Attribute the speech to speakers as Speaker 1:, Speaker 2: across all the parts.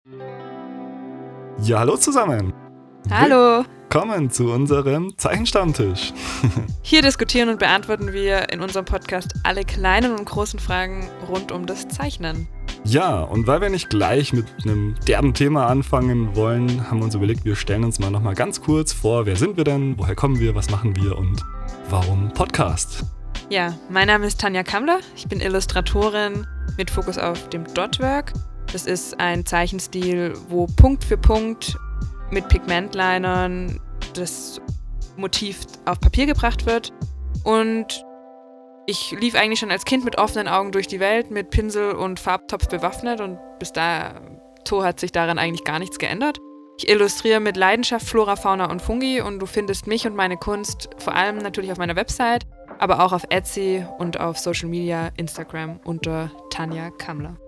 Speaker 1: Ja, hallo zusammen.
Speaker 2: Hallo.
Speaker 1: Willkommen zu unserem Zeichenstammtisch.
Speaker 2: Hier diskutieren und beantworten wir in unserem Podcast alle kleinen und großen Fragen rund um das Zeichnen.
Speaker 1: Ja, und weil wir nicht gleich mit einem derben Thema anfangen wollen, haben wir uns überlegt, wir stellen uns mal nochmal ganz kurz vor, wer sind wir denn, woher kommen wir, was machen wir und warum Podcast?
Speaker 2: Ja, mein Name ist Tanja Kammler, ich bin Illustratorin mit Fokus auf dem Dotwork. Das ist ein Zeichenstil, wo Punkt für Punkt mit Pigmentlinern das Motiv auf Papier gebracht wird. Und ich lief eigentlich schon als Kind mit offenen Augen durch die Welt, mit Pinsel und Farbtopf bewaffnet und bis dato hat sich daran eigentlich gar nichts geändert. Ich illustriere mit Leidenschaft Flora, Fauna und Fungi und du findest mich und meine Kunst vor allem natürlich auf meiner Website, aber auch auf Etsy und auf Social Media, Instagram unter Tanja Kammler.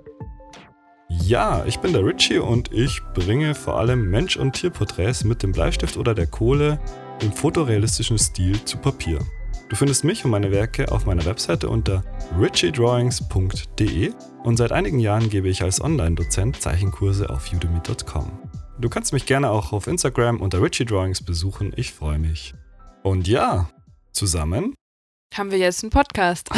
Speaker 1: Ja, ich bin der Richie und ich bringe vor allem Mensch- und Tierporträts mit dem Bleistift oder der Kohle im fotorealistischen Stil zu Papier. Du findest mich und meine Werke auf meiner Webseite unter richiedrawings.de und seit einigen Jahren gebe ich als Online-Dozent Zeichenkurse auf udemy.com. Du kannst mich gerne auch auf Instagram unter richiedrawings besuchen, ich freue mich. Und ja, zusammen
Speaker 2: haben wir jetzt einen Podcast.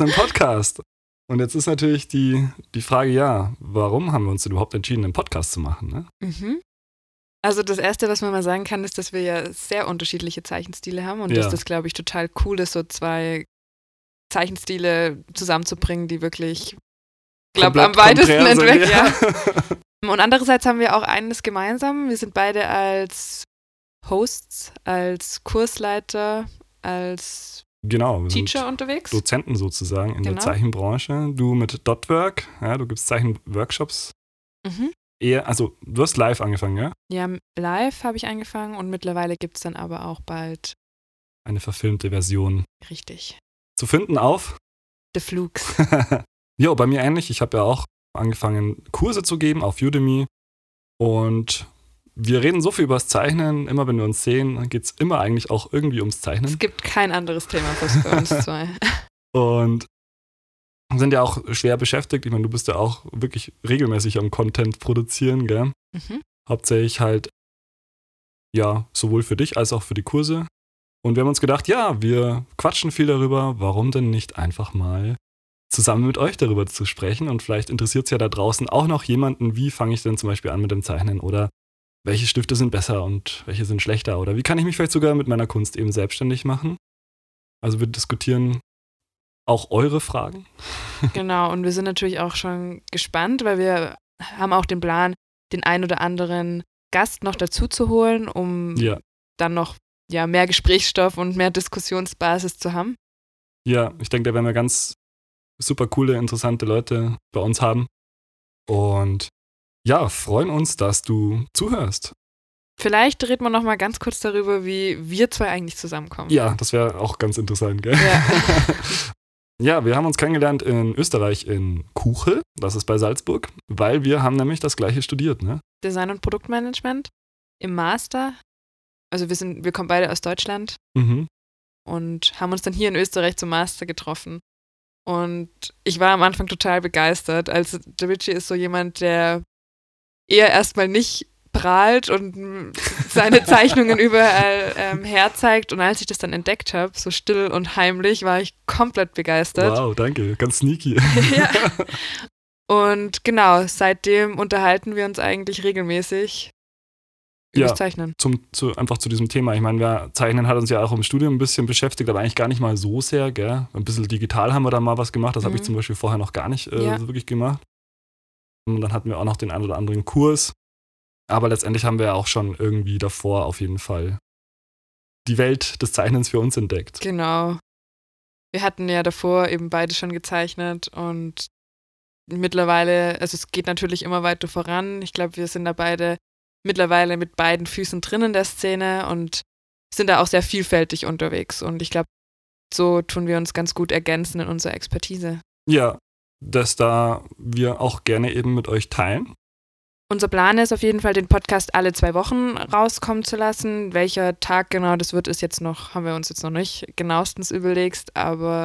Speaker 1: Und jetzt ist natürlich die Frage, ja, warum haben wir uns denn überhaupt entschieden, einen Podcast zu machen? Ne?
Speaker 2: Mhm. Also das Erste, was man mal sagen kann, ist, dass wir ja sehr unterschiedliche Zeichenstile haben und dass das, glaube ich, total cool ist, so zwei Zeichenstile zusammenzubringen, die wirklich, glaube am weitesten entwickeln. Ja. Und andererseits haben wir auch eines gemeinsam. Wir sind beide als Hosts, als Kursleiter, als Teacher unterwegs.
Speaker 1: Dozenten sozusagen in der Zeichenbranche. Du mit Dotwork, ja, du gibst Zeichenworkshops.
Speaker 2: Mhm.
Speaker 1: Du hast live angefangen, ja?
Speaker 2: Ja, live habe ich angefangen und mittlerweile gibt es dann aber auch bald
Speaker 1: eine verfilmte Version.
Speaker 2: Richtig.
Speaker 1: Zu finden auf
Speaker 2: The Flukes.
Speaker 1: Ja, bei mir ähnlich. Ich habe ja auch angefangen, Kurse zu geben auf Udemy und wir reden so viel über das Zeichnen. Immer wenn wir uns sehen, geht es immer eigentlich auch irgendwie ums Zeichnen.
Speaker 2: Es gibt kein anderes Thema fast bei uns zwei.
Speaker 1: Und sind ja auch schwer beschäftigt. Ich meine, du bist ja auch wirklich regelmäßig am Content produzieren, gell?
Speaker 2: Mhm.
Speaker 1: Hauptsächlich halt, ja, sowohl für dich als auch für die Kurse. Und wir haben uns gedacht, ja, wir quatschen viel darüber, warum denn nicht einfach mal zusammen mit euch darüber zu sprechen. Und vielleicht interessiert es ja da draußen auch noch jemanden, wie fange ich denn zum Beispiel an mit dem Zeichnen oder welche Stifte sind besser und welche sind schlechter oder wie kann ich mich vielleicht sogar mit meiner Kunst eben selbstständig machen. Also wir diskutieren auch eure Fragen.
Speaker 2: Genau, und wir sind natürlich auch schon gespannt, weil wir haben auch den Plan, den ein oder anderen Gast noch dazu zu holen, um dann noch mehr Gesprächsstoff und mehr Diskussionsbasis zu haben.
Speaker 1: Ja, ich denke, da werden wir ganz super coole, interessante Leute bei uns haben. Und ja, freuen uns, dass du zuhörst.
Speaker 2: Vielleicht reden wir noch mal ganz kurz darüber, wie wir zwei eigentlich zusammenkommen.
Speaker 1: Ja, das wäre auch ganz interessant, gell?
Speaker 2: Ja.
Speaker 1: Ja, wir haben uns kennengelernt in Österreich in Kuchel, das ist bei Salzburg, weil wir haben nämlich das Gleiche studiert, ne?
Speaker 2: Design- und Produktmanagement im Master. Also wir kommen beide aus Deutschland und haben uns dann hier in Österreich zum Master getroffen. Und ich war am Anfang total begeistert. Also der Richie ist so jemand, der eher erstmal nicht prahlt und seine Zeichnungen überall herzeigt. Und als ich das dann entdeckt habe, so still und heimlich, war ich komplett begeistert.
Speaker 1: Wow, danke, ganz sneaky.
Speaker 2: Ja. Und genau, seitdem unterhalten wir uns eigentlich regelmäßig über das Zeichnen.
Speaker 1: Einfach zu diesem Thema. Ich meine, Zeichnen hat uns ja auch im Studium ein bisschen beschäftigt, aber eigentlich gar nicht mal so sehr, gell? Ein bisschen digital haben wir da mal was gemacht, das habe ich zum Beispiel vorher noch gar nicht so wirklich gemacht. Und dann hatten wir auch noch den einen oder anderen Kurs. Aber letztendlich haben wir ja auch schon irgendwie davor auf jeden Fall die Welt des Zeichnens für uns entdeckt.
Speaker 2: Genau. Wir hatten ja davor eben beide schon gezeichnet und mittlerweile, also es geht natürlich immer weiter voran. Ich glaube, wir sind da beide mittlerweile mit beiden Füßen drin in der Szene und sind da auch sehr vielfältig unterwegs. Und ich glaube, so tun wir uns ganz gut ergänzen in unserer Expertise.
Speaker 1: Ja, das da wir auch gerne eben mit euch teilen.
Speaker 2: Unser Plan ist auf jeden Fall, den Podcast alle 2 Wochen rauskommen zu lassen. Welcher Tag genau das wird, haben wir uns jetzt noch nicht genauestens überlegt, aber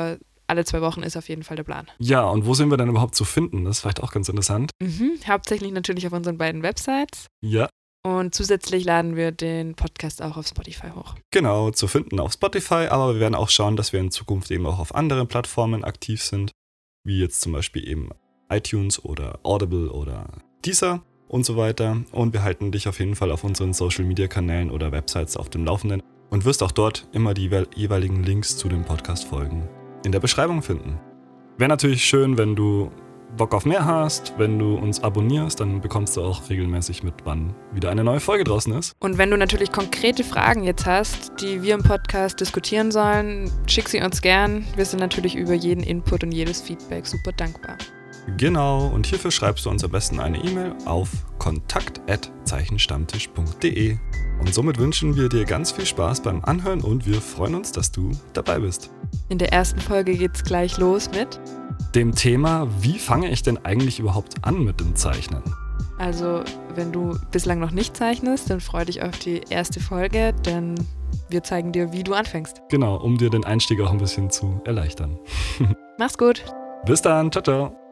Speaker 2: alle 2 Wochen ist auf jeden Fall der Plan.
Speaker 1: Ja, und wo sind wir denn überhaupt zu finden? Das ist vielleicht auch ganz interessant.
Speaker 2: Hauptsächlich natürlich auf unseren beiden Websites.
Speaker 1: Ja.
Speaker 2: Und zusätzlich laden wir den Podcast auch auf Spotify hoch.
Speaker 1: Genau, zu finden auf Spotify, aber wir werden auch schauen, dass wir in Zukunft eben auch auf anderen Plattformen aktiv sind, wie jetzt zum Beispiel eben iTunes oder Audible oder Deezer und so weiter. Und wir halten dich auf jeden Fall auf unseren Social-Media-Kanälen oder Websites auf dem Laufenden und wirst auch dort immer die jeweiligen Links zu den Podcast-Folgen in der Beschreibung finden. Wäre natürlich schön, wenn du Bock auf mehr hast, wenn du uns abonnierst, dann bekommst du auch regelmäßig mit, wann wieder eine neue Folge draußen ist.
Speaker 2: Und wenn du natürlich konkrete Fragen jetzt hast, die wir im Podcast diskutieren sollen, schick sie uns gern. Wir sind natürlich über jeden Input und jedes Feedback super dankbar.
Speaker 1: Genau, und hierfür schreibst du uns am besten eine E-Mail auf kontakt@zeichenstammtisch.de. Und somit wünschen wir dir ganz viel Spaß beim Anhören und wir freuen uns, dass du dabei bist.
Speaker 2: In der ersten Folge geht's gleich los mit
Speaker 1: dem Thema, wie fange ich denn eigentlich überhaupt an mit dem Zeichnen?
Speaker 2: Also, wenn du bislang noch nicht zeichnest, dann freu dich auf die erste Folge, denn wir zeigen dir, wie du anfängst.
Speaker 1: Genau, um dir den Einstieg auch ein bisschen zu erleichtern.
Speaker 2: Mach's gut.
Speaker 1: Bis dann, ciao, ciao.